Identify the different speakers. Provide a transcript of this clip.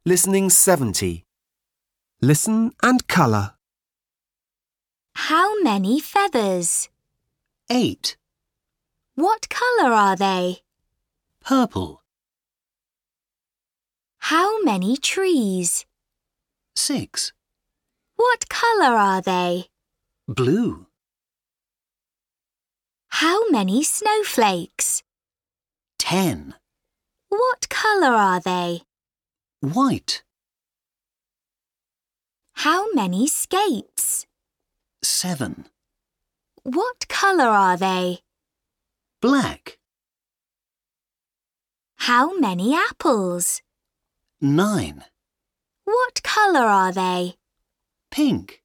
Speaker 1: Listening 70. Listen and colour.
Speaker 2: How many feathers?
Speaker 3: 8.
Speaker 2: What colour are they?
Speaker 3: Purple.
Speaker 2: How many trees?
Speaker 3: 6.
Speaker 2: What colour are they?
Speaker 3: Blue.
Speaker 2: How many snowflakes?
Speaker 3: 10.
Speaker 2: What colour are they?
Speaker 3: White.
Speaker 2: How many skates?
Speaker 3: 7.
Speaker 2: What colour are they?
Speaker 3: Black.
Speaker 2: How many apples?
Speaker 3: 9.
Speaker 2: What colour are they?
Speaker 3: Pink.